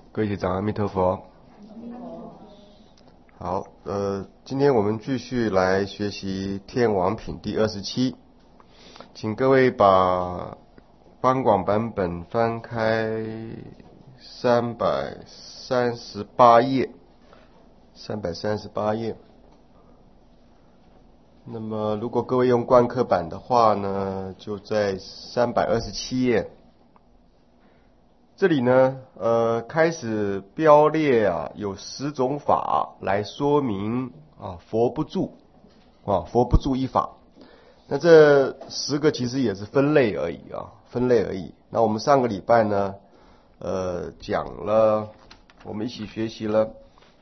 各位学长，阿弥陀佛。好，今天我们继续来学习天王品第27，请各位把方广版本翻开338页，338页。那么如果各位用观课版的话呢，就在327页。这里呢，开始标列有10种法来说明佛不住佛不住一法。那这10个其实也是分类而已分类而已。那我们上个礼拜呢，讲了，我们一起学习了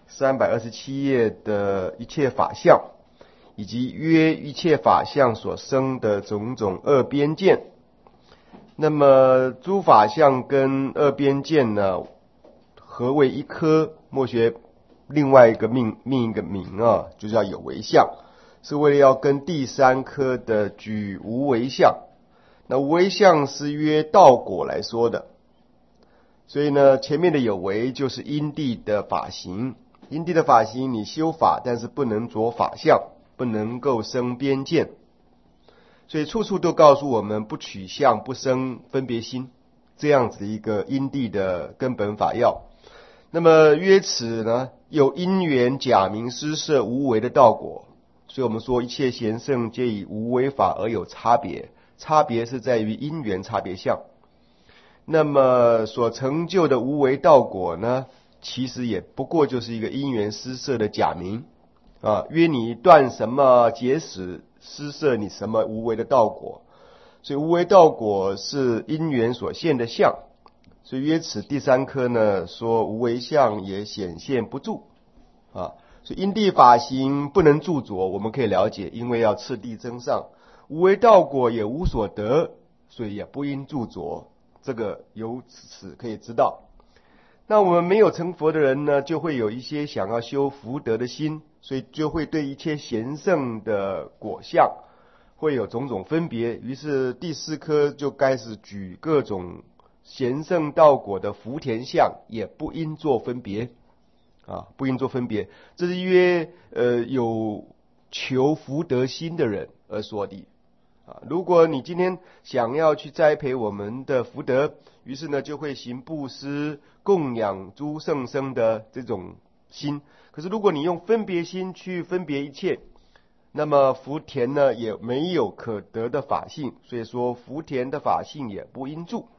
327页的一切法相，以及约一切法相所生的种种二边见。那么诸法相跟二边见呢，合为一科，莫学另外一个命一个名就叫有为相，是为了要跟第3科的举无为相。那无为相是约道果来说的，所以呢，前面的有为就是因地的法行，因地的法行你修法，但是不能着法相，不能够生边见。所以处处都告诉我们不取相，不生分别心，这样子一个因地的根本法要。那么约此呢，有因缘假名施设无为的道果。所以我们说一切贤圣皆以无为法而有差别，差别是在于因缘差别相。那么所成就的无为道果呢，其实也不过就是一个因缘施设的假名约你断什么结使，施设你什么无为的道果。所以无为道果是因缘所现的相。所以约此第3科呢，说无为相也显现不住所以因地法行不能著着，我们可以了解，因为要次第增上。无为道果也无所得，所以也不应著着，这个由此可以知道。那我们没有成佛的人呢，就会有一些想要修福德的心，所以就会对一切贤圣的果相会有种种分别。于是第4科就开始举各种贤圣道果的福田相，也不应做分别不应做分别。这是约有求福德心的人而说的如果你今天想要去栽培我们的福德，于是呢就会行布施供养诸圣生的这种心。可是如果你用分别心去分别一切，那么福田呢也没有可得的法性，所以说福田的法性也不应住。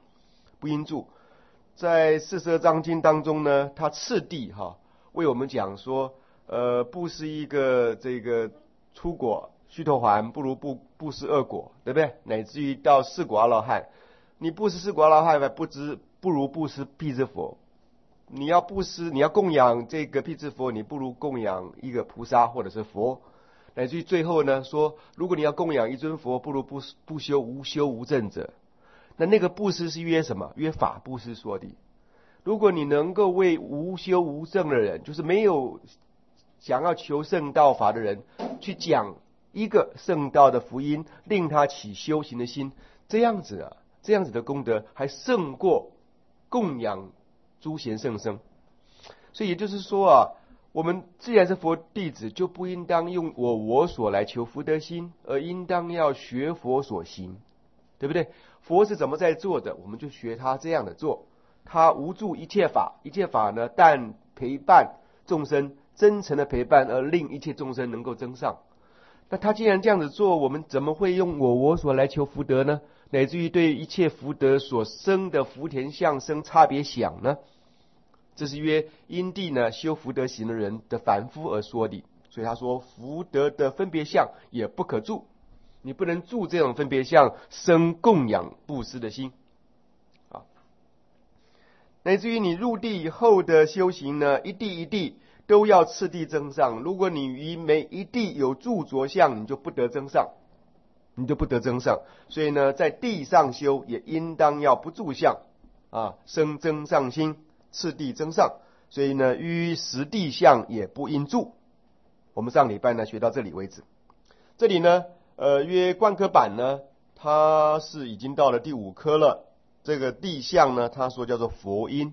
在四摄章经当中呢，它次第为我们讲说，布施一个这个初果须陀洹不如布施2果，对不对？乃至于到4果阿罗汉，你布施4果阿罗汉不如布施辟支佛。你要布施，你要供养这个辟支佛，你不如供养一个菩萨或者是佛。乃至于最后呢，说如果你要供养一尊佛，不如不修无证者。那个布施是约什么？约法布施说的。如果你能够为无修无证的人，就是没有想要求圣道法的人，去讲一个圣道的福音，令他起修行的心，这样子的功德还胜过供养诸贤圣生。所以也就是说我们既然是佛弟子，就不应当用我所来求福德心，而应当要学佛所行，对不对？佛是怎么在做的，我们就学他这样的做。他无助一切法，一切法呢，但陪伴众生，真诚的陪伴，而令一切众生能够增上。那他既然这样子做，我们怎么会用我所来求福德呢？乃至于对一切福德所生的福田相生差别想呢？这是约因地呢修福德行的人的凡夫而说的。所以他说福德的分别相也不可住，你不能住这种分别相生供养布施的心乃至于你入地以后的修行呢，一地一地都要次第增上。如果你于每一地有著着相，你就不得增上。所以呢，在地上修也应当要不住相生增上心，次第增上。所以呢，于实地相也不应住。我们上礼拜呢学到这里为止。这里呢约观科版呢，它是已经到了第5科了。这个地相呢，他说叫做佛因，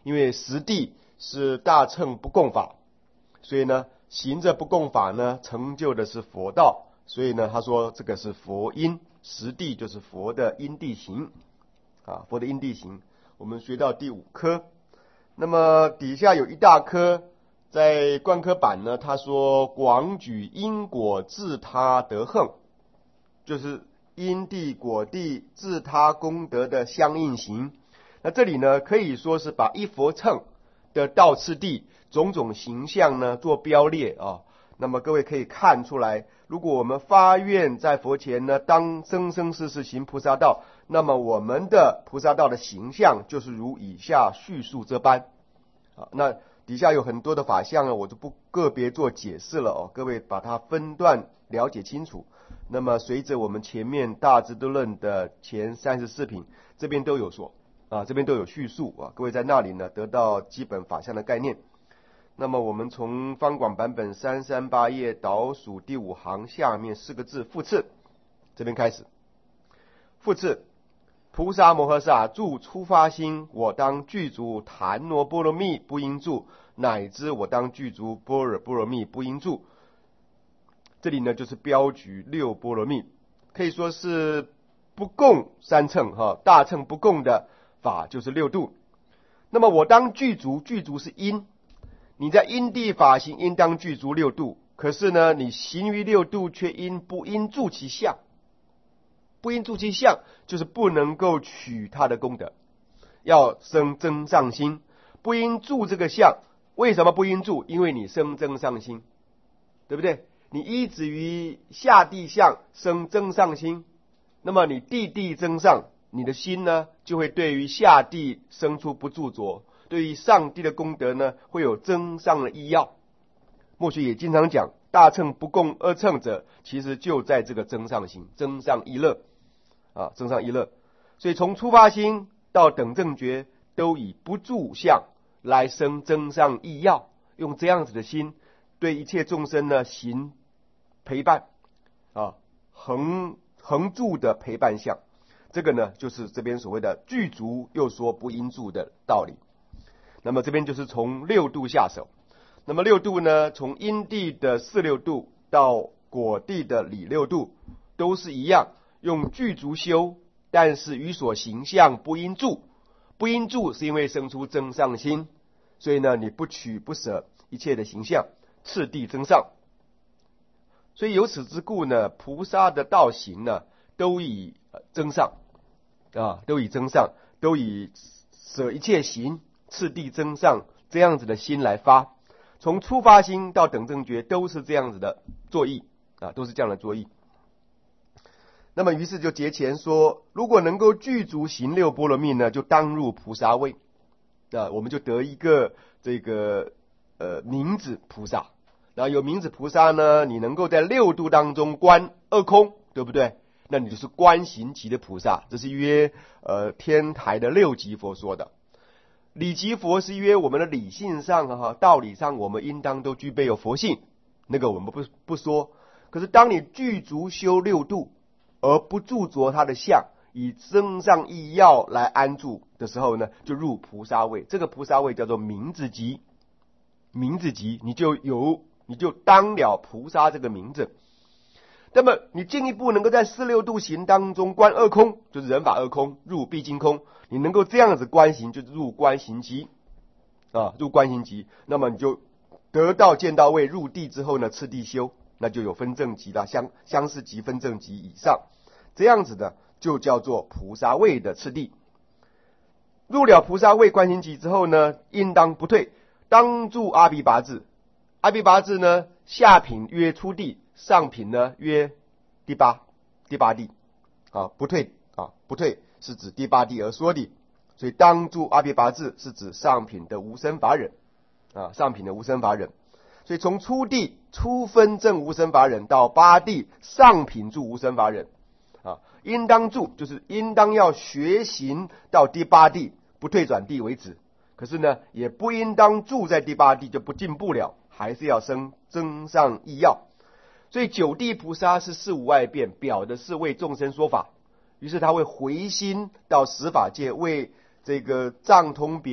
因为实地是大乘不共法，所以呢，行着不共法呢，成就的是佛道。所以呢，他说这个是佛因，实地就是佛的因地行啊，佛的因地行。我们学到第5科，那么底下有一大科，在观科版呢，他说广举因果自他得横，就是因地果地自他功德的相应行。那这里呢，可以说是把一佛乘的道次第种种形象呢做标列啊。那么各位可以看出来，如果我们发愿在佛前呢，当生生世世行菩萨道，那么我们的菩萨道的形象就是如以下叙述这般啊。那底下有很多的法相呢，我就不个别做解释了哦，各位把它分段了解清楚。那么随着我们前面大智度论的前34品，这边都有说啊，这边都有叙述啊，各位在那里呢得到基本法相的概念。那么我们从方广版本338页倒数第5行下面4个字复次，这边开始。复次，菩萨摩诃萨住初发心，我当具足檀罗波罗蜜不应住，乃至我当具足般若波罗蜜不应住。这里呢就是标举6波罗蜜，可以说是不共三乘哈，大乘不共的法就是6度。那么我当具足，具足是因，你在因地法行应当具足6度，可是呢，你行于6度却不应住其相，不应住其相就是不能够取他的功德，要生增上心，不应住这个相。为什么不应住？因为你生增上心，对不对？你依止于下地相生增上心，那么你地地增上，你的心呢就会对于下地生出不住着，对于上地的功德呢会有增上的意要。末学也经常讲，大乘不共二乘者，其实就在这个增上心，增上意乐啊，增上意乐。所以从初发心到等正觉，都以不住相来生增上意要，用这样子的心对一切众生呢行陪伴啊，恒住的陪伴相。这个呢就是这边所谓的具足又说不应住的道理。那么这边就是从6度下手。那么6度呢，从因地的4六度到果地的理6度，都是一样，用具足修，但是于所行相不应住。不应住是因为生出增上心，所以呢，你不取不舍一切的形象，次第增上。所以由此之故呢，菩萨的道行呢，都以增上啊，都以增上，都以舍一切行，次第增上这样子的心来发。从初发心到等正觉都是这样子的作意啊，都是这样的作意。那么于是就节前说，如果能够具足行6波罗蜜呢，就当入菩萨位啊，我们就得一个这个名字菩萨。然后有名字菩萨呢，你能够在6度当中观二空，对不对？那你就是观行级的菩萨，这是约天台的6级佛说的。理级佛是约我们的理性上哈，道理上我们应当都具备有佛性，那个我们不说。可是当你具足修6度，而不住着他的相，以增上意要来安住的时候呢，就入菩萨位。这个菩萨位叫做名字级，名字级你就当了菩萨这个名字。那么你进一步能够在4六度行当中观二空，就是人法二空，入毕竟空。你能够这样子观行，就入观行级啊，入观行级。那么你就得到见到位，入地之后呢，次第修，那就有分正级啦，相似级、分正级以上，这样子的就叫做菩萨位的次第。入了菩萨位观行级之后呢，应当不退，当住阿毗跋致。阿毗跋致呢，下品约初地，上品呢约第八地啊，不退是指第8地而说的。所以当住阿毗跋致是指上品的无生法忍啊，上品的无生法忍。所以从初地初分正无生法忍到8地上品住无生法忍啊，应当住就是应当要学行到第8地不退转地为止。可是呢，也不应当住在第8地就不进步了，还是要增上意要。所以9地菩萨是事无外变，表的是为众生说法，于是他会回心到十法界，为这个藏通别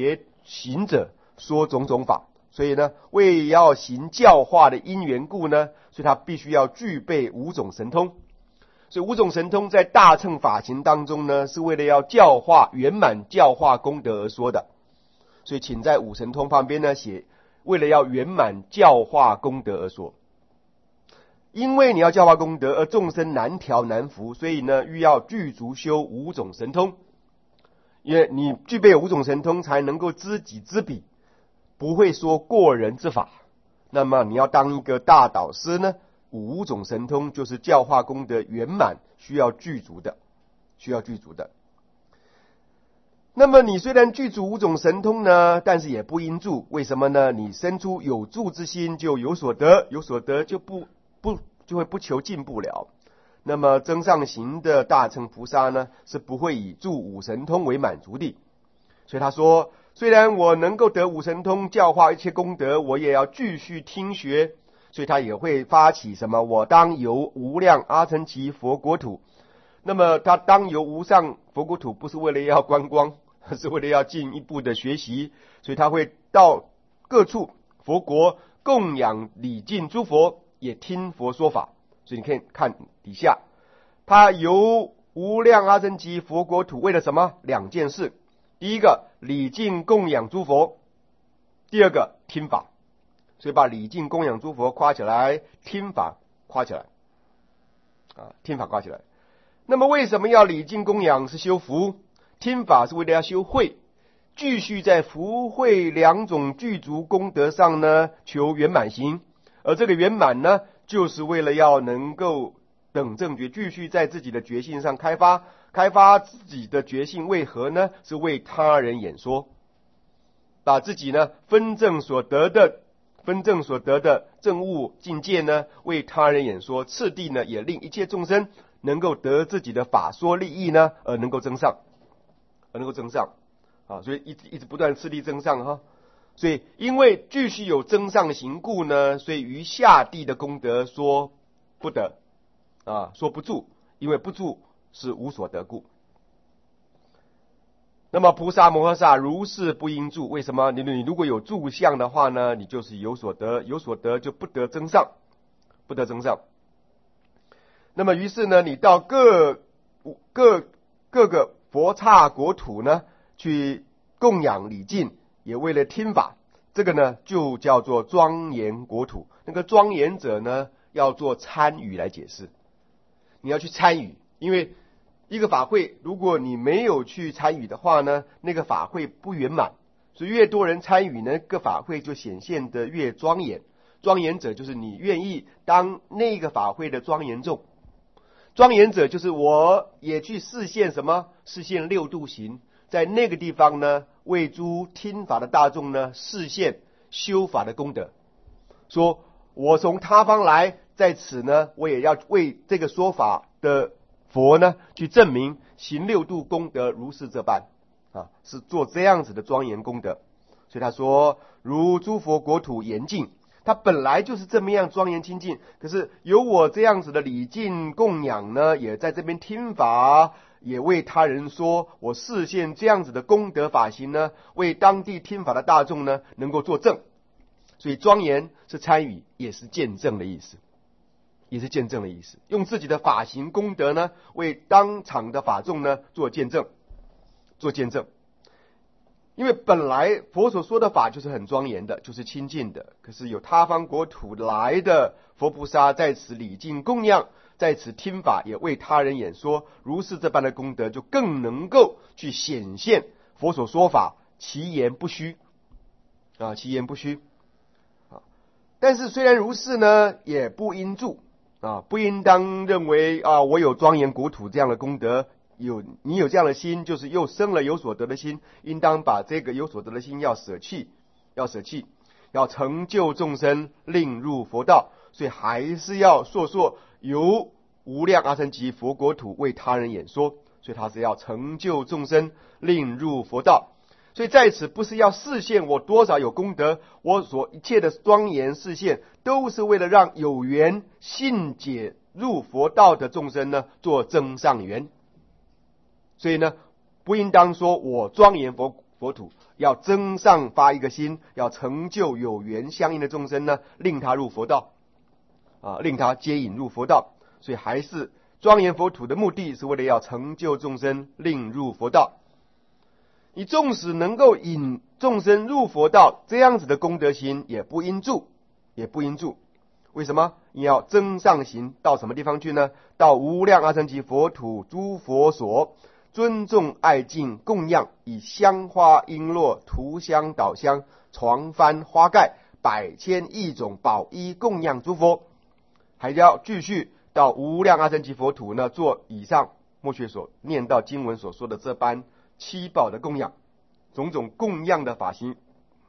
行者说种种法。所以呢，为要行教化的因缘故呢，所以他必须要具备五种神通。所以五种神通在大乘法行当中呢，是为了要教化圆满教化功德而说的。所以请在五神通旁边呢写，为了要圆满教化功德而说。因为你要教化功德，而众生难调难服，所以呢，欲要具足修五种神通。因为你具备五种神通，才能够知己知彼，不会说过人之法。那么你要当一个大导师呢，五种神通就是教化功德圆满需要具足的。那么你虽然具足五种神通呢，但是也不应住。为什么呢？你生出有住之心，就有所得，有所得就会不求进步了。那么增上行的大乘菩萨呢，是不会以住五神通为满足的。所以他说，虽然我能够得五神通教化一切功德，我也要继续听学。所以他也会发起什么，我当游无量阿僧祇佛国土。那么他当游无上佛国土，不是为了要观光，是为了要进一步的学习。所以他会到各处佛国供养礼敬诸佛，也听佛说法。所以你可以看底下，他游无量阿僧祇佛国土为了什么？两件事。第一个，礼敬供养诸佛；第二个，听法。所以把礼敬供养诸佛夸起来，听法夸起来，听法夸起来。那么为什么要礼敬供养？是修福，听法是为了要修慧，继续在福慧两种具足功德上呢求圆满行。而这个圆满呢，就是为了要能够等正觉，继续在自己的觉性上开发自己的觉性。为何呢？是为他人演说，把自己呢分证所得的证悟境界呢，为他人演说。次第呢，也令一切众生能够得自己的法说利益呢，而能够增上。所以一直不断次第增上哈。所以因为继续有增上行故呢，所以于下地的功德说不得，说不住，因为不住是无所得故。那么菩萨摩诃萨如是不应住。为什么？你如果有住相的话呢，你就是有所得，有所得就不得增上。那么于是呢，你到各个佛刹国土呢去供养礼敬，也为了听法。这个呢就叫做庄严国土。那个庄严者呢，要做参与来解释。你要去参与，因为一个法会，如果你没有去参与的话呢，那个法会不圆满。所以越多人参与呢，个法会就显现得越庄严。庄严者就是你愿意当那个法会的庄严众。庄严者就是我也去示现什么？示现六度行，在那个地方呢，为诸听法的大众呢，示现修法的功德。说我从他方来，在此呢，我也要为这个说法的佛呢，去证明行六度功德如是这般，是做这样子的庄严功德。所以他说，如诸佛国土严净，他本来就是这么样庄严清净，可是有我这样子的礼敬供养呢，也在这边听法，也为他人说，我示现这样子的功德法行呢，为当地听法的大众呢，能够作证。所以庄严是参与，也是见证的意思。用自己的法行功德呢，为当场的法众呢做见证。因为本来佛所说的法就是很庄严的，就是清净的，可是有他方国土来的佛菩萨在此礼敬供养，在此听法，也为他人演说，如是这般的功德，就更能够去显现佛所说法，其言不虚。但是虽然如是呢，也不应住。不应当认为我有庄严国土这样的功德，你有这样的心，就是又生了有所得的心，应当把这个有所得的心要舍弃，要成就众生，令入佛道。所以还是要说由无量阿僧祇佛国土为他人演说，所以他是要成就众生，令入佛道。所以在此不是要示现我多少有功德，我所一切的庄严示现，都是为了让有缘信解入佛道的众生呢做增上缘。所以呢，不应当说我庄严佛土，要增上发一个心，要成就有缘相应的众生呢，令他入佛道令他接引入佛道。所以还是庄严佛土的目的是为了要成就众生，令入佛道。你纵使能够引众生入佛道，这样子的功德心也不应住。为什么？你要增上行到什么地方去呢？到无量阿僧祇佛土诸佛所，尊重爱敬供养，以香花璎珞涂香导香床幡花盖百千亿种宝衣供养诸佛。还要继续到无量阿僧祇佛土呢，做以上末学所念到经文所说的这般七宝的供养，种种供养的法行。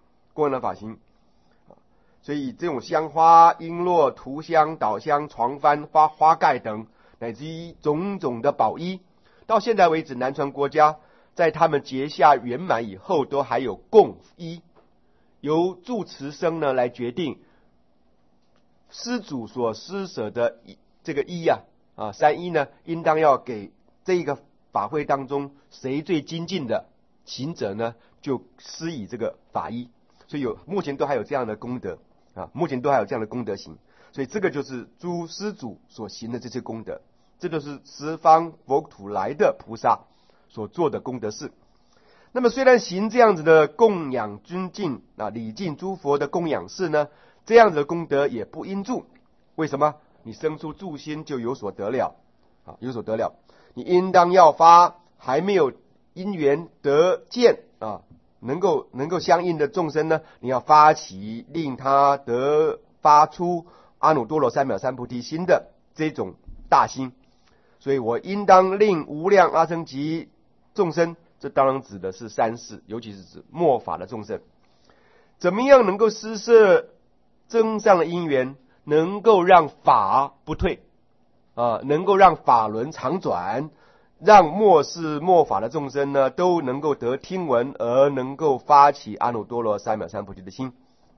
所以这种香花璎珞涂香导香床幡花盖等，乃至于种种的宝衣，到现在为止南传国家在他们结下圆满以后，都还有供衣，由住持僧呢来决定施主所施舍的这个衣三衣呢，应当要给这一个法会当中谁最精进的行者呢，就施以这个法衣。所以目前都还有这样的功德行。所以这个就是诸施主所行的这些功德，这就是十方佛土来的菩萨所做的功德事。那么虽然行这样子的供养尊敬礼敬诸佛的供养事呢，这样子的功德也不应住。为什么？你生出住心就有所得了你应当要发还没有因缘得见能够相应的众生呢，你要发起令他得发出阿耨多罗三藐三菩提心的这种大心。所以我应当令无量阿僧祇众生，这当然指的是三世，尤其是指末法的众生，怎么样能够施设增上的因缘，能够让法不退能够让法轮常转，让末世末法的众生呢都能够得听闻，而能够发起阿耨多罗三藐三菩提的心。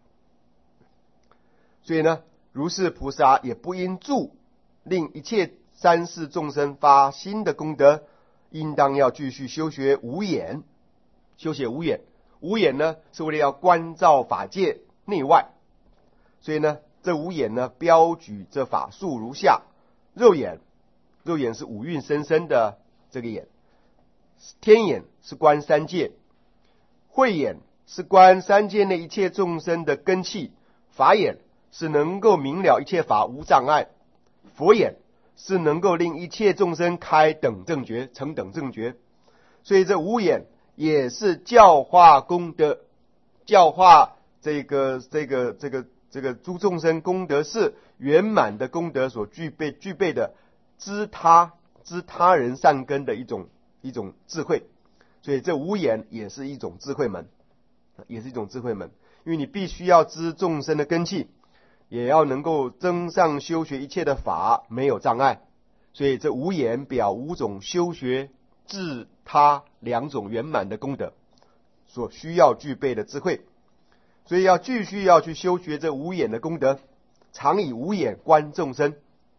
所以呢，如是菩萨也不应住令一切三世众生发心的功德，应当要继续修学无眼。无眼呢，是为了要观照法界内外。所以呢，这无眼呢，标举这法数如下：肉眼是五蕴生生的这个眼；天眼是观三界；慧眼是观三界内一切众生的根器；法眼是能够明了一切法无障碍；佛眼是能够令一切众生开等正觉，成等正觉。所以这五眼也是教化功德，教化这个诸众生功德是圆满的功德所具备的知他人善根的一种智慧。所以这五眼也是一种智慧门，因为你必须要知众生的根器，也要能够增上修学一切的法，没有障碍。所以这五眼表五种修学自他两种圆满的功德所需要具备的智慧。所以要继续要去修学这五眼的功德，常以五眼观众生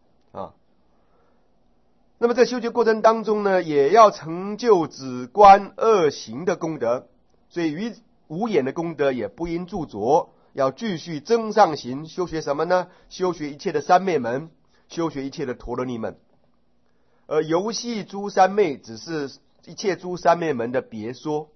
那么在修学过程当中呢，也要成就止观二行的功德。所以于五眼的功德也不应著着，要继续增上行。修学什么呢？修学一切的三昧门，修学一切的陀罗尼门。而游戏诸三昧只是一切诸三昧门的别说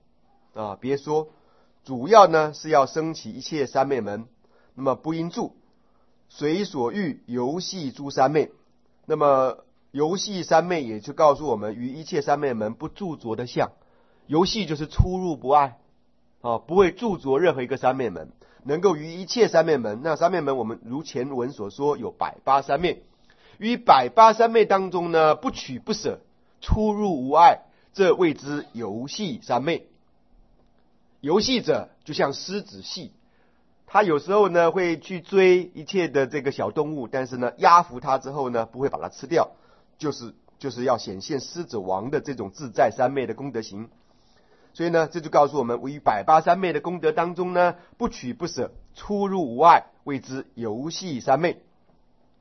主要呢是要升起一切三昧门，那么不应住，随所欲游戏诸三昧。那么游戏三昧也就告诉我们，于一切三昧门不著着的相。游戏就是出入不碍不会著着任何一个三昧门，能够于一切三昧门。那三昧门我们如前文所说有180三昧，于180三昧当中呢，不取不舍，出入无碍，这谓之游戏三昧。游戏者就像狮子戏，他有时候呢会去追一切的这个小动物，但是呢压服它之后呢不会把它吃掉，就是要显现狮子王的这种自在三昧的功德行。所以呢，这就告诉我们，于180三昧的功德当中呢，不取不舍，出入无碍，谓之游戏三昧。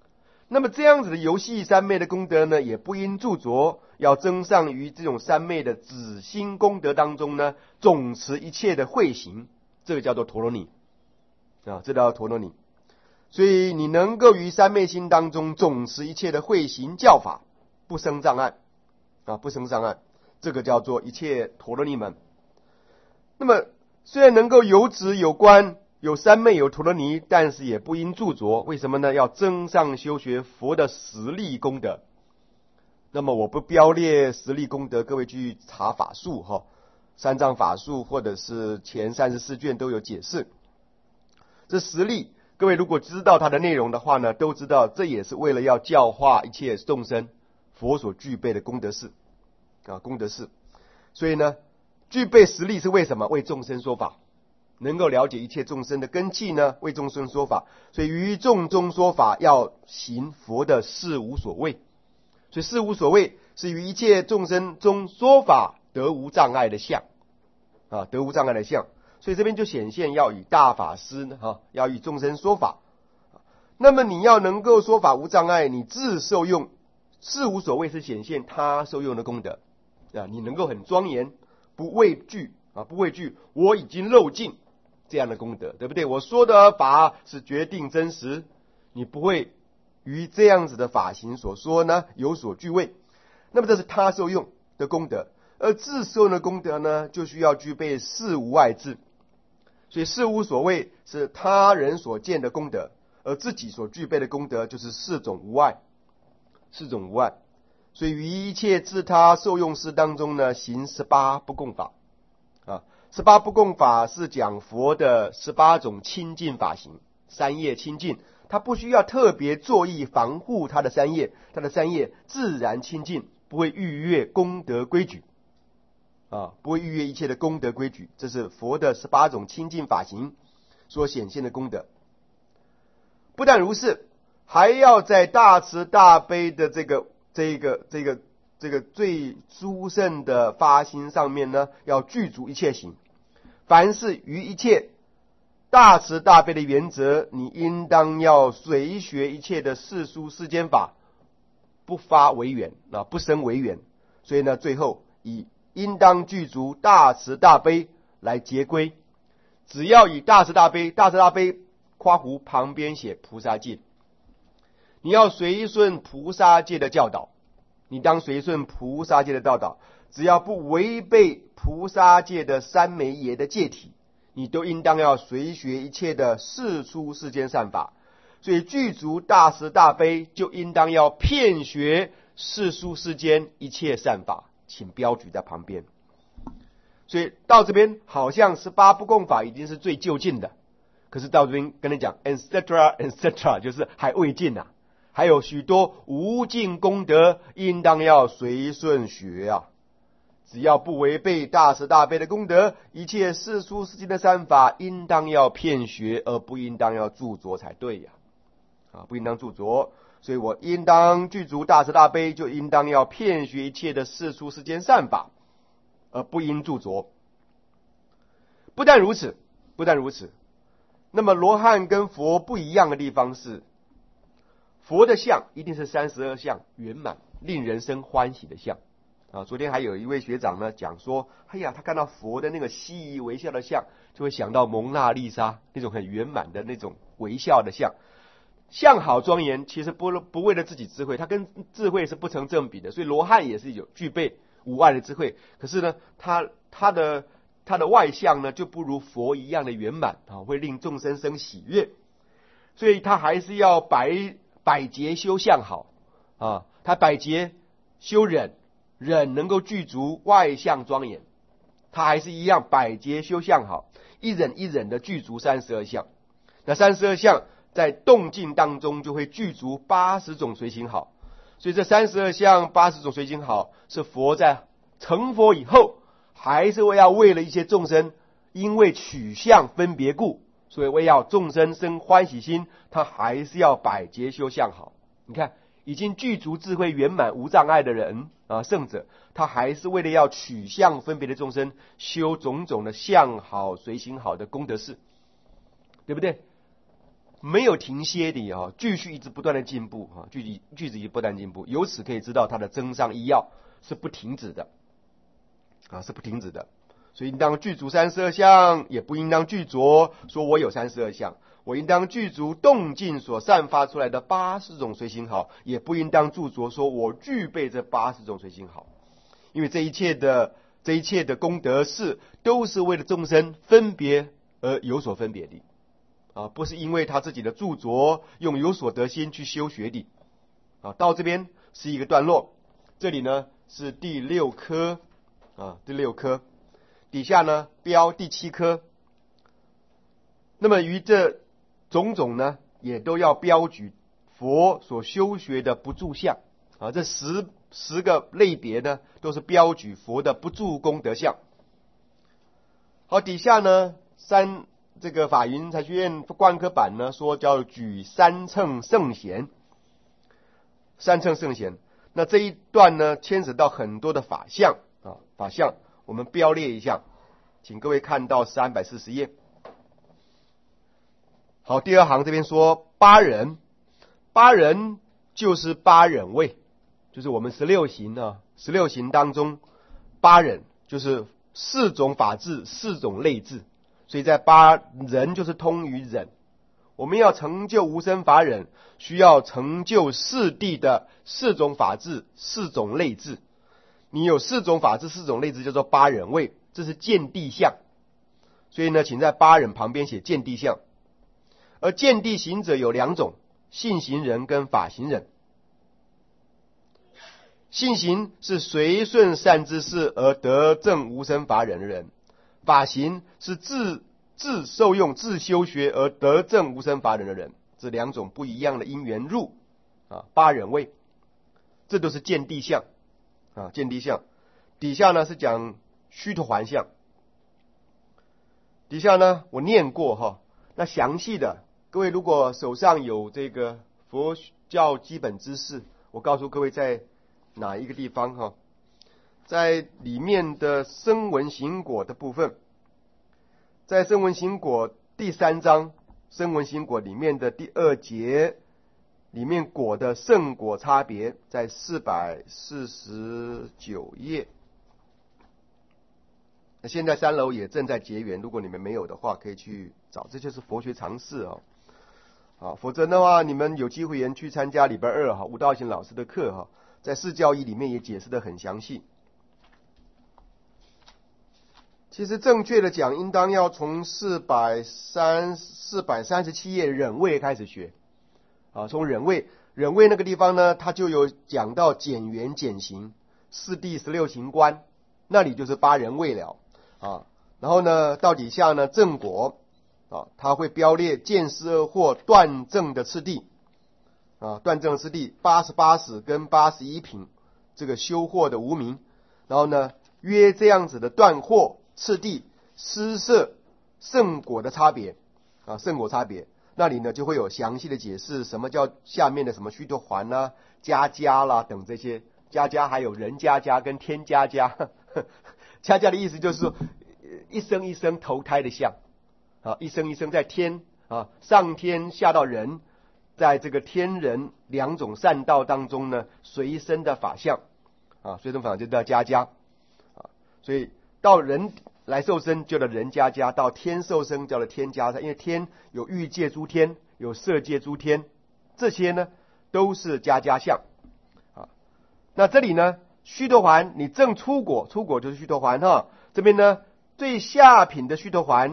那么这样子的游戏三昧的功德呢，也不应著着，要增上于这种三昧的止心功德当中呢，总持一切的慧行，这个叫做陀罗尼啊，这叫陀罗尼。所以你能够于三昧心当中总持一切的慧行教法，不生障碍啊，不生障碍，这个叫做一切陀罗尼门。那么虽然能够有止有观，有三昧有陀罗尼，但是也不应著着。为什么呢？要增上修学佛的实力功德。那么我不标列实力功德，各位去查法术哈，三藏法术或者是前34卷都有解释。这实力，各位如果知道它的内容的话呢，都知道这也是为了要教化一切众生，佛所具备的功德事啊，功德事。所以呢，具备实力是为什么？为众生说法。能够了解一切众生的根器呢，为众生说法，所以于众中说法要行佛的事无所谓。所以事无所谓是于一切众生中说法得无障碍的相啊，得无障碍的相。所以这边就显现要以大法师呢要与众生说法。那么你要能够说法无障碍，你自受用，事无所谓是显现他受用的功德啊，你能够很庄严，不畏惧啊，不畏惧我已经漏尽这样的功德，对不对？我说的法是决定真实，你不会于这样子的法行所说呢有所惧畏。那么这是他受用的功德，而自受用的功德呢，就需要具备事无碍智。所以事无所谓是他人所见的功德，而自己所具备的功德就是四种无碍，四种无碍。所以于一切自他受用事当中呢，行18不共法啊。18不共法是讲佛的18种清净法行，三业清净，他不需要特别作意防护他的三业，他的三业自然清净，不会逾越功德规矩啊，不会逾越一切的功德规矩。这是佛的18种清净法行所显现的功德。不但如是，还要在大慈大悲的这个最殊胜的发心上面呢，要具足一切行。凡是于一切大慈大悲的原则，你应当要随学一切的世俗世间法，不发为缘啊，不生为缘。所以呢，最后以应当具足大慈大悲来结归。只要以大慈大悲，大慈大悲括弧旁边写菩萨戒，你要随顺菩萨戒的教导，你当随顺菩萨戒的教导，只要不违背菩萨戒的三昧耶的戒体，你都应当要随学一切的世出世间善法。所以具足大慈大悲，就应当要遍学世出世间一切善法，请标举在旁边。所以到这边好像18不共法已经是最就近的，可是到这边跟你讲 etc 就是还未尽啊，还有许多无尽功德应当要随顺学啊。只要不违背大慈大悲的功德，一切世出世间的善法应当要遍学，而不应当要著着才对呀啊，不应当著着。所以我应当具足大慈大悲，就应当要遍学一切的世出世间善法，而不应著着。不但如此，不但如此，那么罗汉跟佛不一样的地方是，佛的相一定是32相圆满，令人生欢喜的相啊。昨天还有一位学长呢讲说，哎呀，他看到佛的那个希夷微笑的相，就会想到蒙娜丽莎那种很圆满的那种微笑的相。相好庄严，其实不为了自己智慧，他跟智慧是不成正比的。所以罗汉也是有具备无碍的智慧，可是呢，他的外相呢就不如佛一样的圆满啊，会令众生生喜悦。所以他还是要百劫修相好啊，他百劫修忍能够具足外相庄严，他还是一样百劫修相好，一忍的具足32相。那32相在动静当中就会具足80种随行好，所以这32相80种随行好是佛在成佛以后，还是为了一些众生因为取相分别故，所以为要众生生欢喜心，他还是要百劫修相好。你看已经具足智慧圆满无障碍的人啊，圣者，他还是为了要取相分别的众生修种种的相好随行好的功德事，对不对？ 没有停歇的啊，继续一直不断的进步啊，句子一直不断进步，由此可以知道它的增上益要是不停止的啊，是不停止的。所以应当具足32相，也不应当具着说我有32相。我应当具足动静所散发出来的80种随行好，也不应当著着说我具备这80种随行好，因为这一切的功德都是为了众生分别而有所分别的啊，不是因为他自己的著着用有所得心去修学的啊。到这边是一个段落，这里呢是第6科啊，第6科底下呢标第7科。那么于这种种呢，也都要标举佛所修学的不住相啊，这十个类别呢，都是标举佛的不住功德相。好，底下呢这个法云财学院观科版呢说叫举三乘圣贤，三乘圣贤。那这一段呢牵扯到很多的法相啊，法相我们标列一下，请各位看到340页。好，第2行这边说八人就是八忍位，就是我们16行啊，16行当中八忍就是4种法治，4种类治，所以在八人就是通于忍。我们要成就无生法忍，需要成就四谛的4种法治，4种类治。你有4种法治4种类治叫做八忍位，这是见地相。所以呢，请在八忍旁边写见地相。而见地行者有2种，信行人跟法行人。信行是随顺善知识而得证无生法忍的人，法行是自受用自修学而得证无生法忍的人。这2种不一样的因缘入啊，八忍位，这都是见地相啊，见地相。底下呢是讲须陀洹相，底下呢我念过哈，那详细的各位如果手上有这个佛教基本知识，我告诉各位在哪一个地方哈，在里面的声闻行果的部分，在声闻行果第3章声闻行果里面的第2节里面果的胜果差别，在449页。那现在3楼也正在结缘，如果你们没有的话可以去找，这就是佛学常识啊。好，否则的话你们有机会去参加礼拜2哈吴道贤老师的课哈，在四教义里面也解释得很详细。其实正确的讲，应当要从437页忍位开始学啊。从忍位那个地方呢，它就有讲到减缘减行4谛16行观，那里就是八忍位了啊。然后呢到底下呢正果啊，它会标列见思二惑断证的次第啊，断证的次第88使跟81品这个修惑的无明，然后呢约这样子的断惑次第施设圣果的差别啊，圣果差别那里呢就会有详细的解释，什么叫下面的什么须陀洹啦、家家啦等这些，家家还有人家家跟天家家，家家的意思就是说一生一生投胎的相啊，一生一生在天啊，上天下到人，在这个天人2种善道当中呢，随身的法相啊，随身法相就叫家家啊，所以到人来受生叫做人家家，到天受生叫做天家家，因为天有欲界诸天，有色界诸天，这些呢都是家家相啊。那这里呢，须陀洹你正出果就是须陀洹哈，这边呢最下品的须陀洹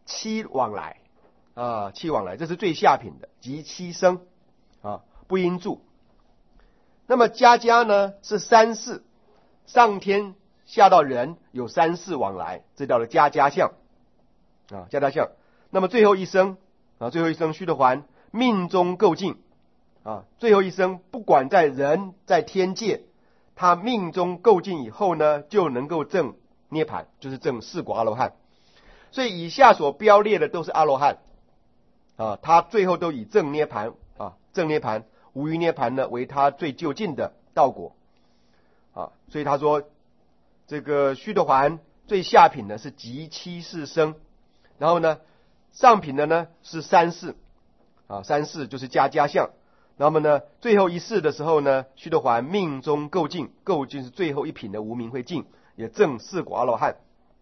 7往来啊，7往来，这是最下品的，即7生啊，不应住。那么家家呢是3世，上天下到人有3世往来，这叫做家家相啊，家家相。那么最后一生啊，最后一生须陀洹命中够尽啊，最后一生不管在人在天界，他命中够尽以后呢，就能够证涅盘，就是证4果阿罗汉。所以以下所标列的都是阿罗汉啊，他最后都以正涅盘啊，正涅盘无余涅盘呢为他最就近的道果啊。所以他说这个须陀洹最下品的是即7世生，然后呢上品的呢是3世， 三世就是家相。那么呢，最后一世的时候呢，须陀洹命中垢净，垢净是最后一品的无明会净，也证四果阿罗汉。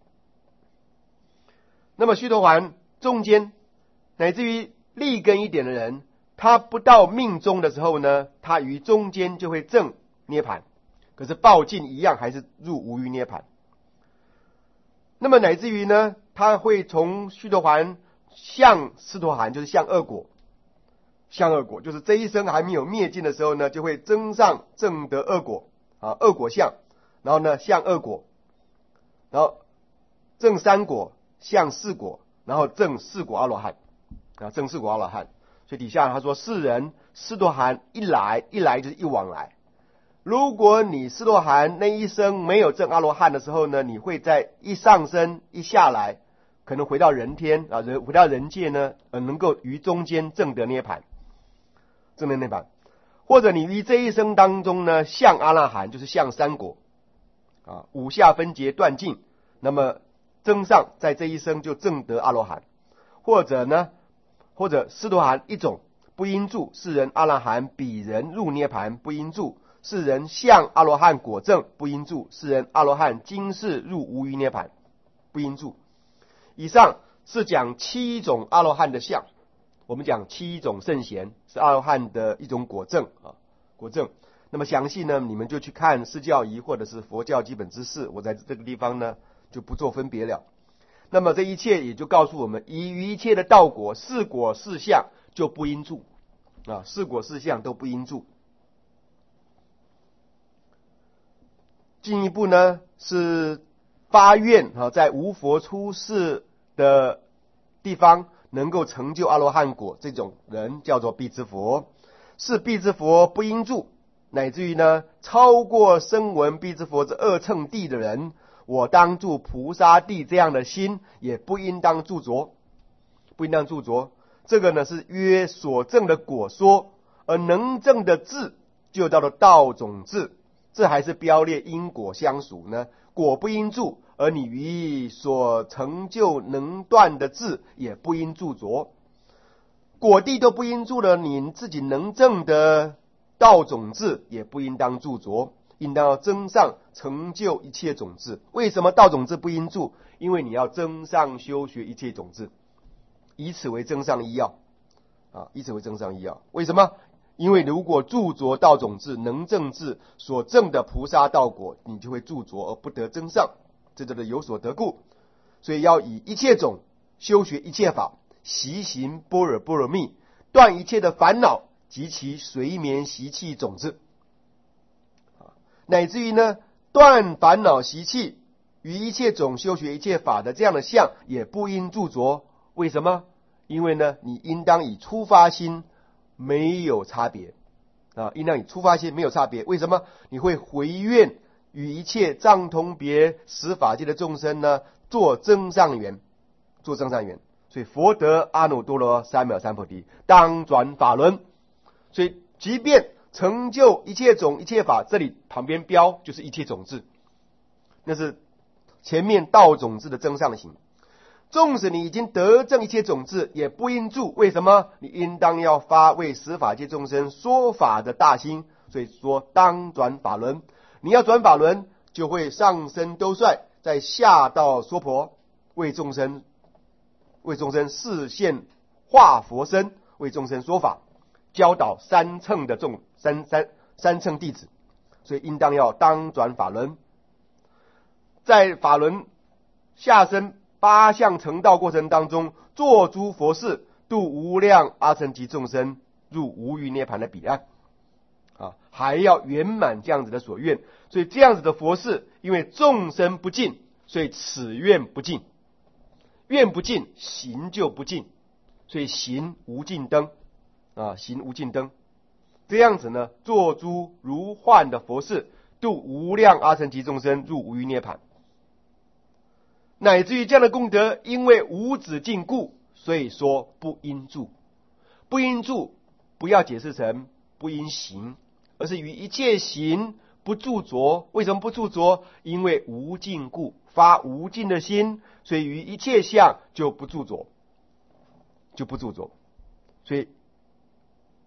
那么须陀洹中间乃至于利根一点的人，他不到命中的时候呢，他于中间就会证涅槃，可是报尽一样还是入无余涅槃。那么乃至于呢，他会从须陀洹向斯陀含，就是向恶果，向恶果就是这一生还没有灭尽的时候呢，就会增上证得恶果恶果相，然后呢向恶果，然后证三果，向四果，然后证四果阿罗汉证四果阿罗汉。所以底下他说，世人斯陀含一来就是一往来。如果你斯陀含那一生没有证阿罗汉的时候呢，你会在一上升一下来，可能回到人天回到人界呢，能够于中间证得涅槃，证得涅槃。或者你于这一生当中呢，向阿那含，就是向三果五下分别断尽，那么增上在这一生就证得阿罗汉。或者斯陀含一种不应住，世人阿那含彼人入涅槃不应住，世人向阿罗汉果证不应住，世人阿罗汉今世入无余涅槃不应住。以上是讲7种阿罗汉的相，我们讲7种圣贤是阿罗汉的一种果证果证。那么详细呢，你们就去看释教仪或者是佛教基本知识，我在这个地方呢就不做分别了。那么这一切也就告诉我们，于一切的道果、四果、四相就不应住四果四相都不应住。进一步呢是发愿在无佛出世的地方能够成就阿罗汉果，这种人叫做辟支佛。是辟支佛不应住，乃至于呢超过声闻辟支佛之2乘地的人，我当住菩萨地这样的心也不应当著着，不应当著着。这个呢是约所证的果说，而能证的智就叫做道种智，这还是标列因果相属呢。果不应住，而你于所成就能断的智也不应著着。果地都不应住了，你自己能证的道种智也不应当著着，应当要增上成就一切种智。为什么道种智不应住？因为你要增上修学一切种智，以此为增上医药以此为增上医药。为什么？因为如果著着道种智能证智所证的菩萨道果，你就会著着而不得增上，这叫做有所得故。所以要以一切种修学一切法，习行般若波罗蜜，断一切的烦恼及其随眠习气种子，乃至于呢断烦恼习气，于一切种修学一切法的这样的相也不应著着。为什么？因为呢你应当以出发心没有差别应当以出发心没有差别。为什么？你会回愿与一切藏通别十法界的众生呢做增上缘，做增上缘。所以佛得阿耨多罗三藐三菩提，当转法轮。所以即便成就一切种一切法，这里旁边标就是一切种智，那是前面道种智的增上行。纵使你已经得证一切种智，也不应住。为什么？你应当要发为十法界众生说法的大心。所以说当转法轮，你要转法轮，就会上升兜率，在下道娑婆，为众生示现化佛身，为众生说法，教导三乘的三乘弟子。所以应当要当转法轮，在法轮下生8相成道过程当中，做诸佛事，度无量阿僧祇众生入无余涅槃的彼岸还要圆满这样子的所愿。所以这样子的佛事，因为众生不尽，所以此愿不尽，愿不尽，行就不尽，所以行无尽灯行无尽灯。这样子呢，做诸如幻的佛事，度无量阿僧祇众生入无余涅槃。乃至于这样的功德，因为无止境故，所以说不应住。不应住不要解释成不应行，而是于一切行不著着。为什么不著着？因为无尽故，发无尽的心，所以于一切相就不著着，就不著着。所以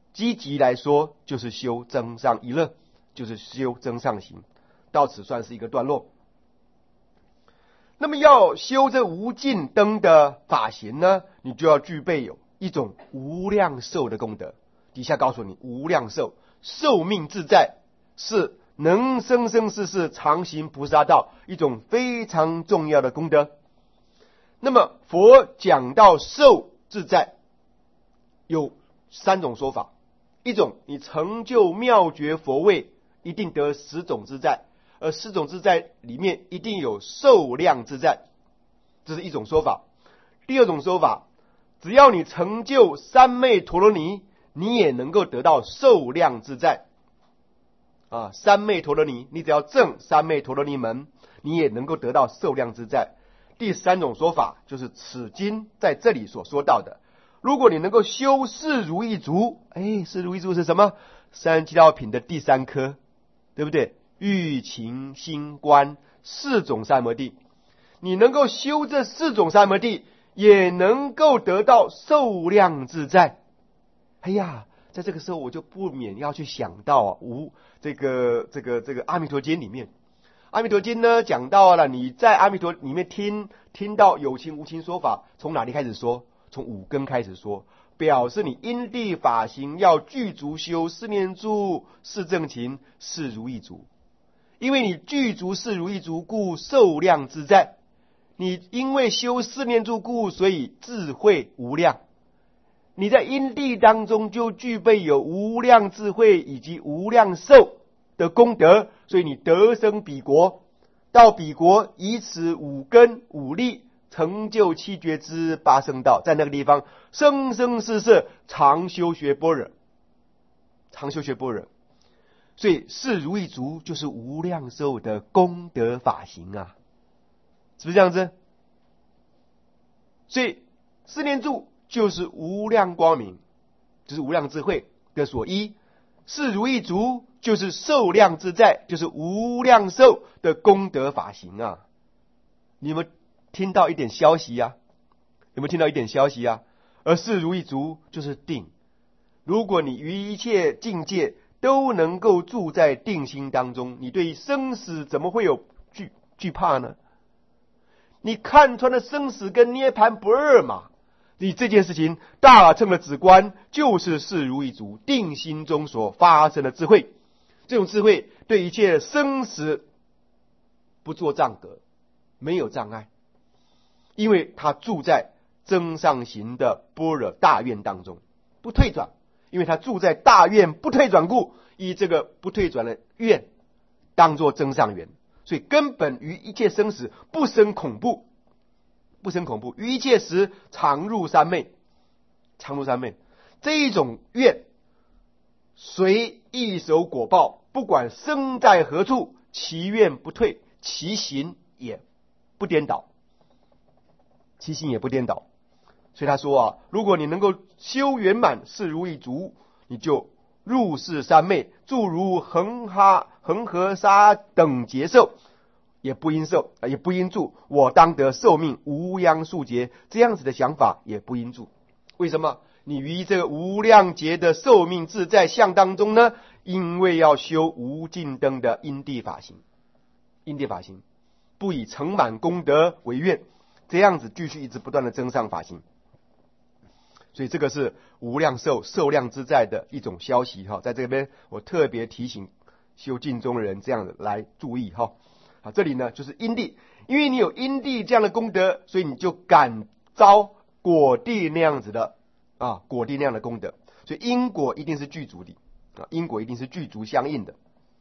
积极来说就是修增上一乐，就是修增上行，到此算是一个段落。那么要修这无尽灯的法行呢，你就要具备有一种无量寿的功德。底下告诉你，无量寿，寿命自在，是能生生世世常行菩萨道一种非常重要的功德。那么佛讲到寿自在，有3种说法。一种，你成就妙觉佛位，一定得10种自在，而10种自在里面一定有寿量自在，这是一种说法。第二种说法，只要你成就三昧陀罗尼，你也能够得到寿量自在。三昧陀罗尼，你只要证三昧陀罗尼门，你也能够得到寿量自在。第3种说法，就是此经在这里所说到的，如果你能够修四如意足，四如意足是什么？37道品的第3科，对不对？欲勤心观4种三摩地，你能够修这4种三摩地，也能够得到寿量自在。在这个时候我就不免要去想到这个阿弥陀经里面，阿弥陀经呢讲到了，你在阿弥陀里面听到有情无情说法，从哪里开始说？从5根开始说，表示你因地法行要具足修4念住、4正勤、4如意足。因为你具足4如意足故寿量自在，你因为修4念住故，所以智慧无量。你在因地当中就具备有无量智慧以及无量寿的功德，所以你得生彼国，到彼国以此5根5力成就7觉支8圣道，在那个地方生生世世常修学般若，常修学般若。所以4如意足就是无量寿的功德法行啊，是不是这样子？所以4念住就是无量光明，就是无量智慧的所依。4如意足就是寿量自在，就是无量寿的功德法行啊。你们听到一点消息啊？有没有听到一点消息啊？而4如意足就是定。如果你于一切境界都能够住在定心当中，你对生死怎么会有惧怕呢？你看穿了生死跟涅槃不二嘛。你这件事情大乘的止观就是4如意足定心中所发生的智慧，这种智慧对一切生死不做障隔，没有障碍，因为它住在增上行的般若大愿当中，不退转。因为它住在大愿不退转故，以这个不退转的愿当作增上缘，所以根本于一切生死不生恐怖，不生恐怖，于一切时常入三昧，常入三昧。这一种愿随一手果报，不管生在何处，其愿不退，其行也不颠倒，其行也不颠倒。所以他说如果你能够修圆满4如意足，你就入世三昧，诸如恒河沙等劫寿，也不应受，也不应住。我当得寿命无央数劫，这样子的想法也不应住。为什么？你于这个无量劫的寿命自在相当中呢？因为要修无尽灯的因地法行，因地法行不以成满功德为愿，这样子继续一直不断的增上法行。所以这个是无量寿寿量自在的一种消息在这边我特别提醒修净宗的人这样的来注意这里呢就是因地，因为你有因地这样的功德，所以你就感召果地那样子的果地那样的功德，所以因果一定是具足的因果一定是具足相应的。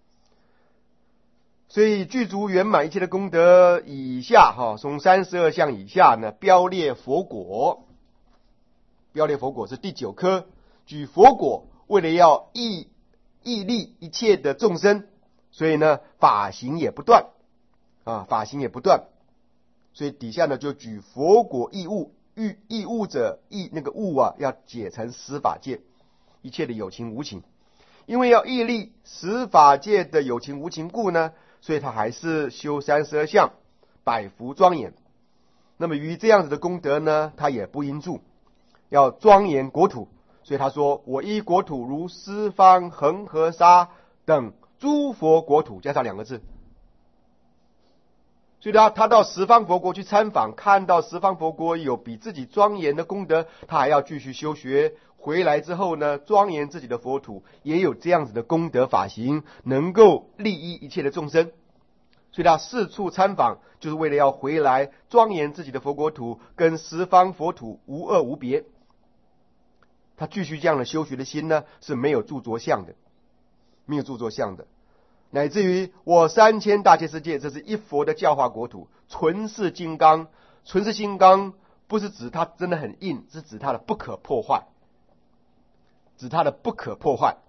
所以具足圆满一切的功德以下从32项以下呢，标列佛果。标列佛果是第9科，举佛果为了要益利一切的众生，所以呢法行也不断法行也不断。所以底下呢就举佛果益物，益物者益那个物要解成十法界一切的有情无情，因为要益利十法界的有情无情故呢，所以他还是修32相百福庄严。那么于这样子的功德呢，他也不应住，要庄严国土， 所以他说，我依国土如十方恒河沙等诸佛国土，加上2个字。所以他到十方佛国去参访，看到十方佛国有比自己庄严的功德，他还要继续修学。回来之后呢，庄严自己的佛土，也有这样子的功德法行，能够利益一切的众生。所以他四处参访，就是为了要回来庄严自己的佛国土，跟十方佛土无二无别。他继续这样的修学的心呢，是没有著着相的，没有著着相的。乃至于我3000大千世界，这是一佛的教化国土，纯是金刚。纯是金刚不是指它真的很硬，是指它的不可破坏，指它的不可破坏，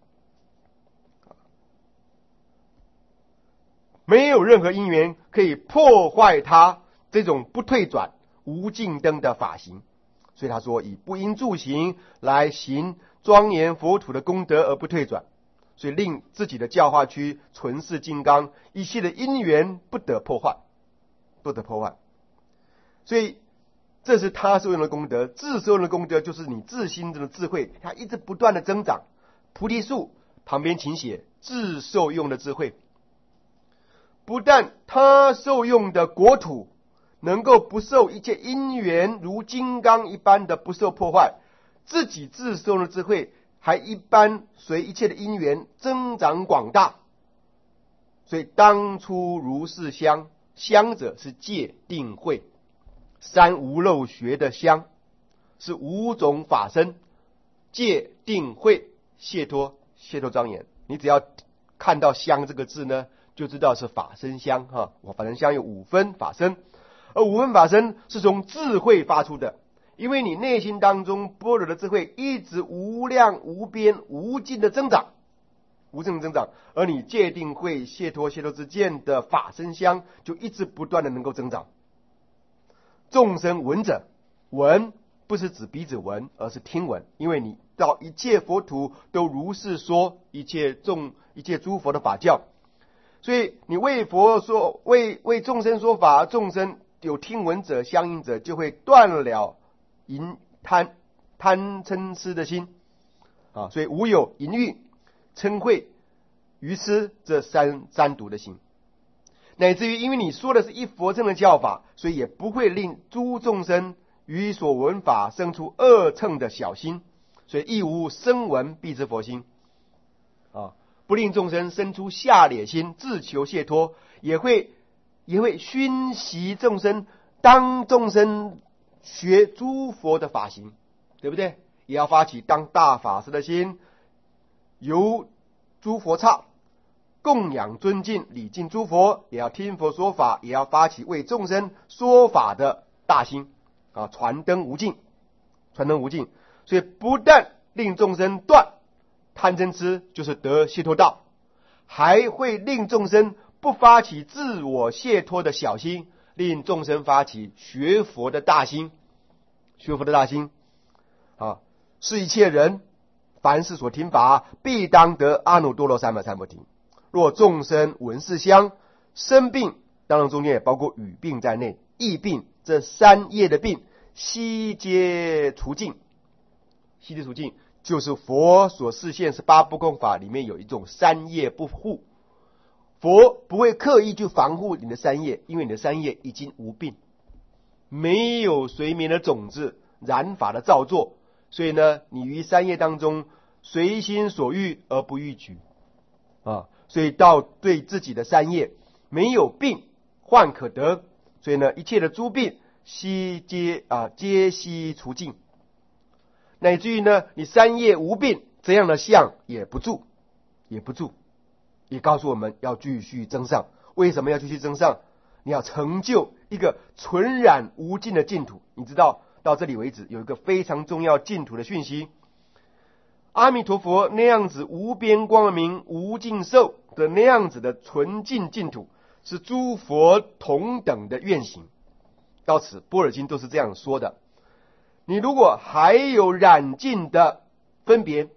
没有任何因缘可以破坏它这种不退转无尽灯的法行。所以他说，以不因住行来行庄严佛土的功德而不退转，所以令自己的教化区纯是金刚，一切的因缘不得破坏，不得破坏。所以这是他受用的功德。自受用的功德就是你自心中的智慧，它一直不断的增长。菩提树旁边请写自受用的智慧。不但他受用的国土能够不受一切因缘如金刚一般的不受破坏，自己自受用的智慧还一般随一切的因缘增长广大。所以当初如是香，香者是戒定慧三无漏学的香，是5种法身，戒定慧解脱庄严。你只要看到香这个字呢，就知道是法身香哈。法身香有5分法身，而5分法身是从智慧发出的，因为你内心当中般若的智慧一直无量无边无尽的增长，无尽的增长，而你戒定慧解脱之见的法身香就一直不断的能够增长。众生闻者，闻不是指鼻子闻，而是听闻，因为你到一切佛土都如是说一切诸佛的法教，所以你为佛说，为众生说法，众生有听闻者相应者，就会断了贪嗔痴的心啊，所以无有淫欲嗔恚愚痴这三毒的心。乃至于因为你说的是一佛乘的教法，所以也不会令诸众生于所闻法生出恶乘的小心，所以亦无声闻必知佛心啊，不令众生生出下劣心，自求解脱，也会熏习众生，当众生学诸佛的法行，对不对？也要发起当大法师的心，由诸佛刹供养尊敬礼敬诸佛，也要听佛说法，也要发起为众生说法的大心啊，传灯无尽，传灯无尽。所以不但令众生断贪嗔痴，就是得解脱道，还会令众生不发起自我解脱的小心，令众生发起学佛的大心，学佛的大心啊，是一切人凡是所听法，必当得阿耨多罗三藐三菩提。若众生闻是香，生病，当然中间也包括语病在内，疫病这3业的病，悉皆除尽。悉皆除尽，就是佛所示现18不空法里面有一种3业不护。佛不会刻意去防护你的3业，因为你的3业已经无病，没有随眠的种子，染法的造作，所以呢，你于3业当中随心所欲而不逾矩啊。所以到对自己的3业没有病患可得，所以呢，一切的诸病皆悉除尽，乃至于呢，你3业无病，这样的相也不住，也告诉我们要继续增上。为什么要继续增上？你要成就一个纯然无尽的净土。你知道到这里为止有一个非常重要净土的讯息，阿弥陀佛那样子无边光明无尽寿的那样子的纯净净土，是诸佛同等的愿行。到此般若经都是这样说的。你如果还有染净的分别，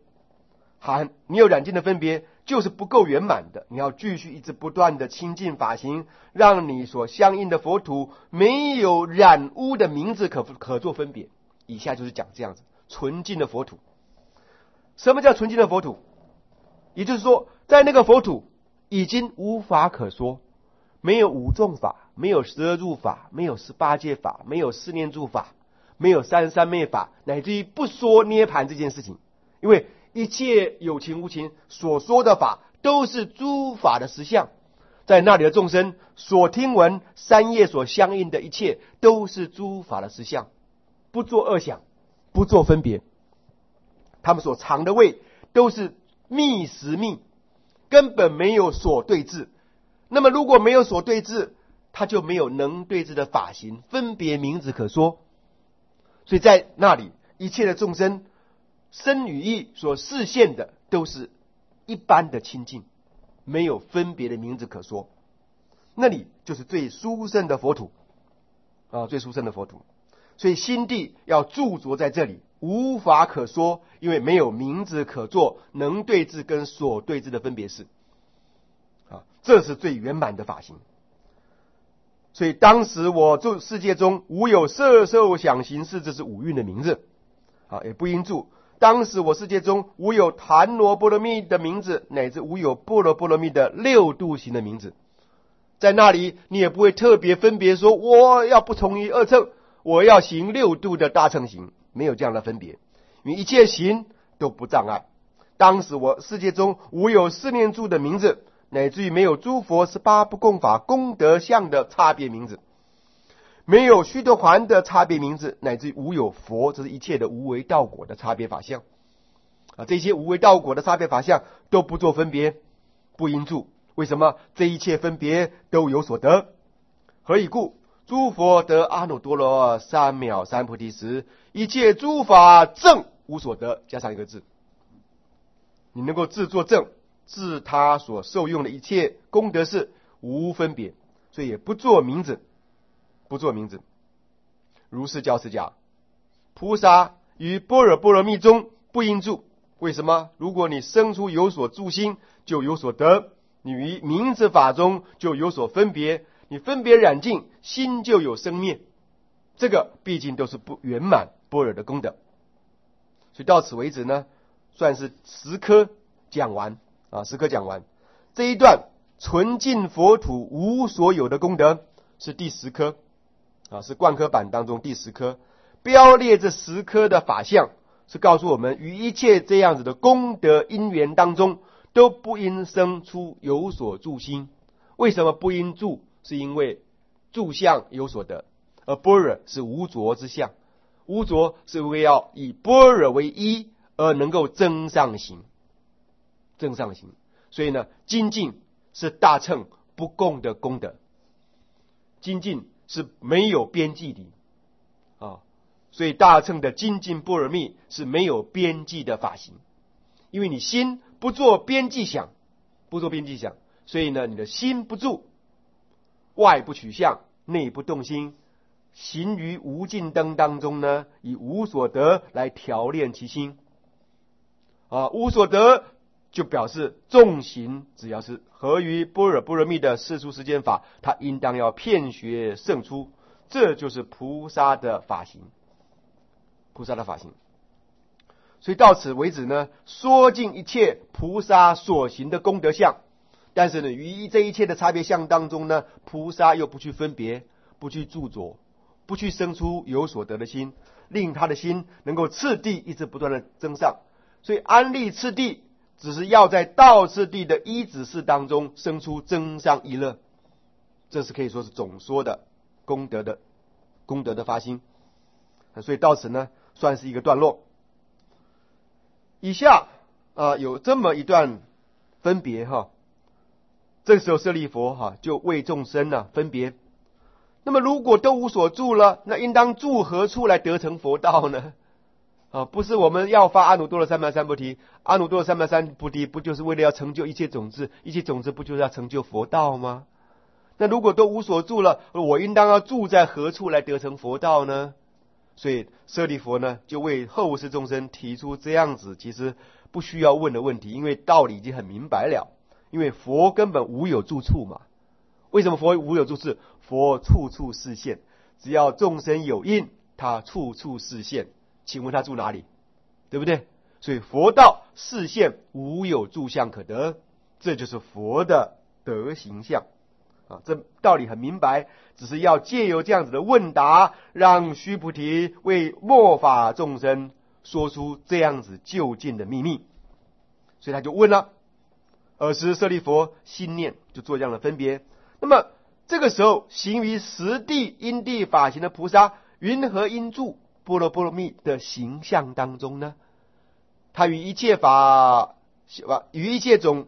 就是不够圆满的，你要继续一直不断的清净法行，让你所相应的佛土没有染污的名字可做分别。以下就是讲这样子纯净的佛土什么叫纯净的佛土？也就是说，在那个佛土已经无法可说，没有五众法，没有十二入法，没有18界法，没有四念住法，没有33昧法，乃至于不说涅盘这件事情。因为一切有情无情所说的法，都是诸法的实相。在那里的众生所听闻三业所相应的一切，都是诸法的实相，不做恶想，不做分别。他们所藏的位都是密实密，根本没有所对治。那么如果没有所对治，他就没有能对治的法行分别名字可说。所以在那里一切的众生身语意所示现的都是一般的清净，没有分别的名字可说。那里就是最殊胜的佛土最殊胜的佛土。所以心地要驻着在这里，无法可说，因为没有名字可做能对治跟所对治的分别事这是最圆满的法行。所以当时我住世界中无有色受想行识，这是五蕴的名字也不应注。当时我世界中无有檀罗波罗蜜的名字，乃至无有波罗波罗蜜的六度行的名字。在那里你也不会特别分别说我要不从于二乘，我要行六度的大乘行，没有这样的分别，因为一切行都不障碍。当时我世界中无有四念住的名字，乃至于没有诸佛18不共法功德相的差别名字，没有须陀洹的差别名字，乃至于无有佛，这是一切的无为道果的差别法相这些无为道果的差别法相都不做分别，不应注。为什么？这一切分别都有所得。何以故？诸佛得阿耨多罗三藐三菩提时，一切诸法正无所得，加上一个字。你能够自作正，自他所受用的一切功德是无分别，所以也不做名字，不做名字。如是教是讲，菩萨于般若波罗蜜中不应住。为什么？如果你生出有所住心，就有所得；你于名字法中就有所分别，你分别染尽，心就有生灭。这个毕竟都是不圆满般若的功德。所以到此为止呢，算是10科讲完10科讲完。这一段纯净佛土无所有的功德是第10科是观科版当中第10科，标列这10科的法相，是告诉我们于一切这样子的功德因缘当中，都不应生出有所住心。为什么不应住？是因为住相有所得，而般若是无着之相，无着是为要以般若为依而能够增上行，增上行。所以呢，精进是大乘不共的功德，精进是没有边际的所以大乘的精进般若蜜是没有边际的法行，因为你心不做边际想，不做边际想，所以呢，你的心不住，外不取相，内不动心，行于无尽灯当中呢，以无所得来调练其心无所得就表示众行只要是合于般若波罗蜜的世出世间法，他应当要遍学胜出，这就是菩萨的法行，菩萨的法行。所以到此为止呢，说尽一切菩萨所行的功德相。但是呢，于这一切的差别相当中呢，菩萨又不去分别，不去著着，不去生出有所得的心，令他的心能够次第一直不断的增上。所以安立次第只是要在道次第的依止事当中生出增上一乐，这是可以说是总说的功德的发心。所以到此呢，算是一个段落。以下有这么一段分别这时候舍利佛就为众生分别。那么如果都无所住了，那应当住何处来得成佛道呢？不是我们要发阿耨多罗三藐三菩提，阿耨多罗三藐三菩提不就是为了要成就一切种子，一切种子不就是要成就佛道吗？那如果都无所住了，我应当要住在何处来得成佛道呢？所以舍利佛呢，就为后世众生提出这样子其实不需要问的问题，因为道理已经很明白了。因为佛根本无有住处嘛。为什么佛无有住处？佛处处示现，只要众生有因，他处处示现。请问他住哪里？对不对？ 所以佛道示现无有住相可得，这就是佛的德行相啊。这道理很明白，只是要借由这样子的问答，让须菩提为末法众生说出这样子究竟的秘密。所以他就问了，尔时舍利弗心念就做这样的分别。那么这个时候行于实地因地法行的菩萨，云何因住般若波罗蜜的形象当中呢？他于一切法，于一切种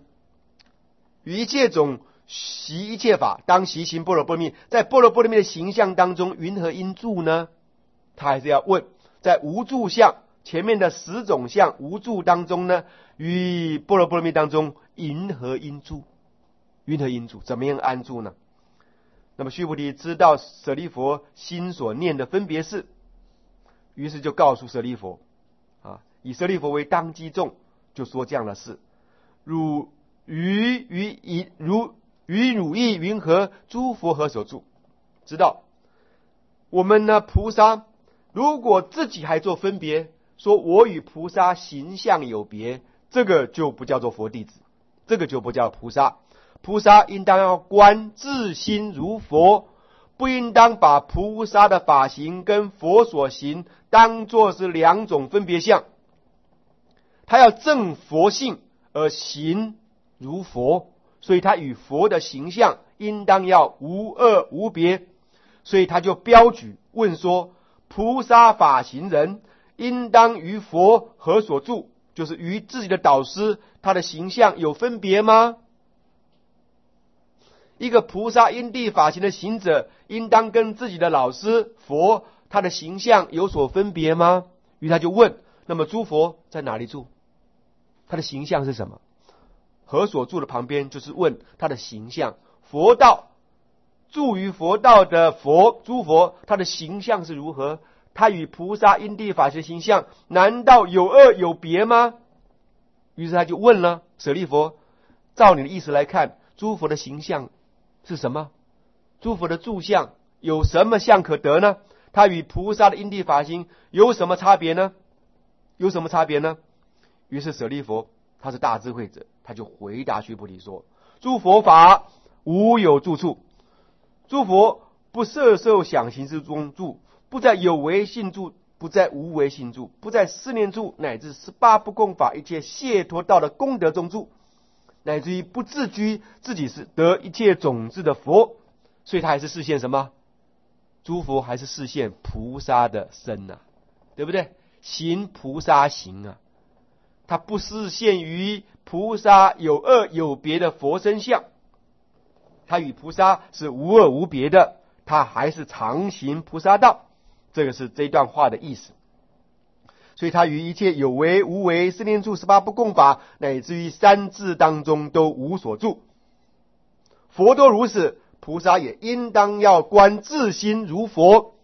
习一切法，当习行般若波罗蜜。在般若波罗蜜的形象当中，云何因住呢？他还是要问，在无住相前面的10种相无住当中呢，于般若波罗蜜当中，云何因住？云何因住？怎么样安住呢？那么须菩提知道舍利弗心所念的分别事，于是就告诉舍利弗以舍利弗为当机众，就说这样的事：汝意云何？诸佛何所住？知道我们呢菩萨，如果自己还做分别，说我与菩萨形象有别，这个就不叫做佛弟子，这个就不叫菩萨。菩萨应当要观自心如佛，不应当把菩萨的法行跟佛所行当作是2种分别相。他要证佛性而行如佛，所以他与佛的形象应当要无二无别。所以他就标举问说，菩萨法行人应当于佛何所住？就是与自己的导师他的形象有分别吗？一个菩萨因地法行的行者，应当跟自己的老师佛他的形象有所分别吗？于是他就问，那么诸佛在哪里住？他的形象是什么？何所住的旁边就是问他的形象。佛道住于佛道的诸佛，他的形象是如何？他与菩萨因地法行的形象难道有二有别吗？于是他就问了舍利弗，照你的意思来看，诸佛的形象是什么？诸佛的住相有什么相可得呢？他与菩萨的因地法行有什么差别呢？有什么差别呢？于是舍利弗他是大智慧者，他就回答须菩提说，诸佛法无有住处，诸佛不摄受想行识中住，不在有为性住，不在无为性住，不在思念住，乃至18不共法一切解脱道的功德中住，乃至于不自居自己是得一切种子的佛。所以他还是示现什么？诸佛还是示现菩萨的身啊，对不对？行菩萨行啊，他不示现于菩萨有二有别的佛身相，他与菩萨是无二无别的，他还是常行菩萨道。这个是这段话的意思。所以他于一切有为无为思念住18不共法，乃至于三智当中都无所住。佛都如此，菩萨也应当要观自心如佛，